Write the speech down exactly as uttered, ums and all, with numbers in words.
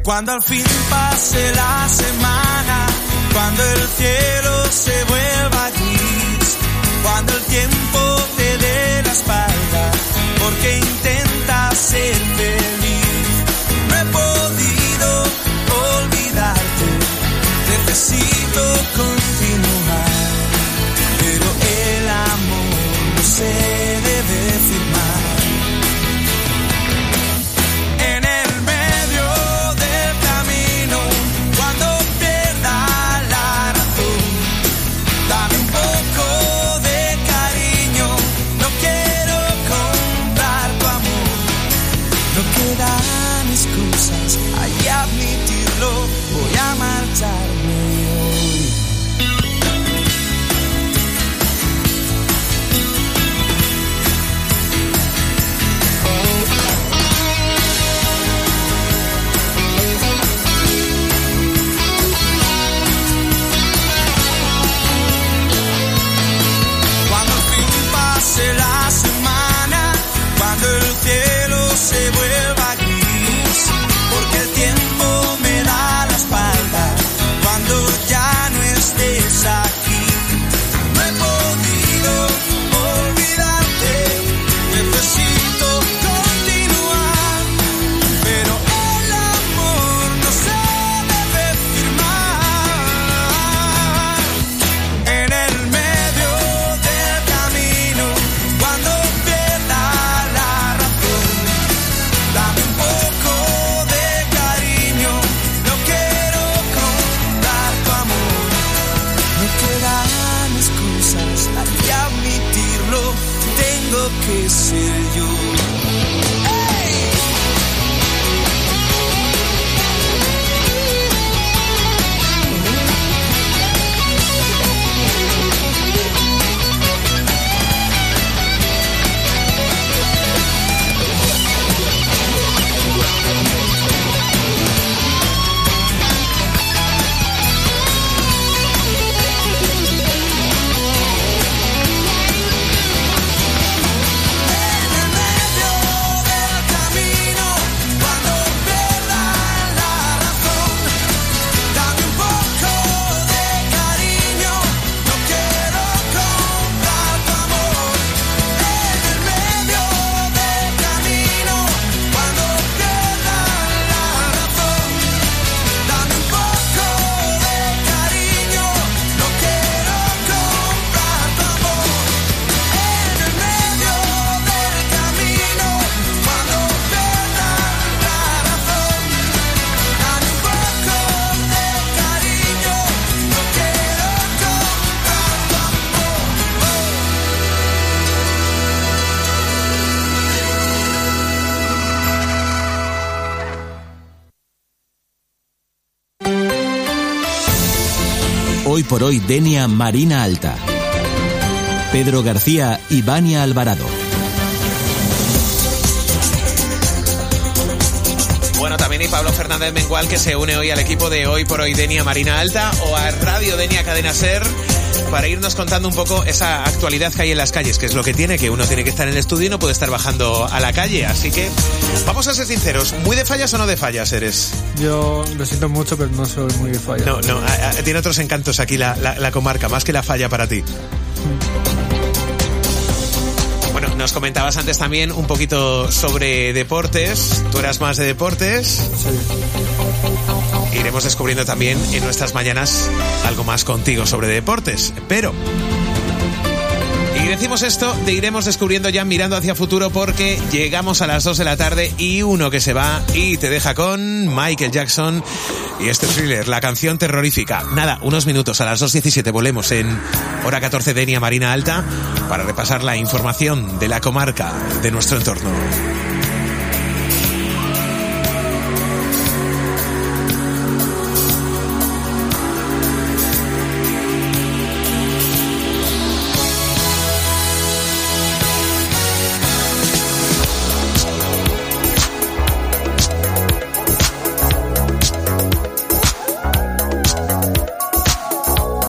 Cuando al fin pase la semana, cuando el cielo se vuelva gris, cuando el tiempo te dé la espalda, porque intentas ser feliz. No he podido olvidarte, necesito continuar, pero el amor no se debe firmar. Hay admitirlo, voy a marcharme hoy. Cuando al fin pase la semana, cuando el cielo se vuelva gris, porque el tiempo me da la espalda, cuando ya no estés aquí. No he podido olvidarte, necesito continuar, pero el amor no se debe firmar. En el medio del camino, cuando pierda la razón, dame un poco de cariño, no quiero comprar tu amor. No quedan excusas, hay que admitirlo, tengo que ser yo. Hoy por hoy Denia Marina Alta. Pedro García y Vania Alvarado. Bueno, también hay Pablo Fernández Mengual, que se une hoy al equipo de Hoy por Hoy Denia Marina Alta o a Radio Denia Cadena Ser, para irnos contando un poco esa actualidad que hay en las calles, que es lo que tiene, que uno tiene que estar en el estudio y no puede estar bajando a la calle. Así que vamos a ser sinceros, ¿muy de fallas o no de fallas eres? Yo lo siento mucho, pero no soy muy de fallas. No, no, a, a, tiene otros encantos aquí la, la, la comarca, más que la falla para ti. Bueno, nos comentabas antes también un poquito sobre deportes. ¿Tú eras más de deportes? Sí. Iremos descubriendo también en nuestras mañanas algo más contigo sobre deportes. Pero... y decimos esto de iremos descubriendo ya mirando hacia futuro, porque llegamos a las dos de la tarde y uno que se va y te deja con Michael Jackson y este Thriller, la canción terrorífica. Nada, unos minutos, a las dos diecisiete volvemos en hora catorce Denia Marina Alta para repasar la información de la comarca, de nuestro entorno.